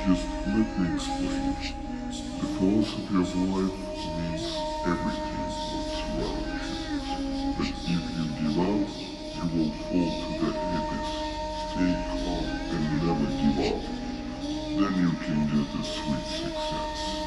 Just let me explain. The philosophy of life means everything what's around you. But if you give up, you will fall to the abyss. Stay calm and never give up. Then you can get a sweet success.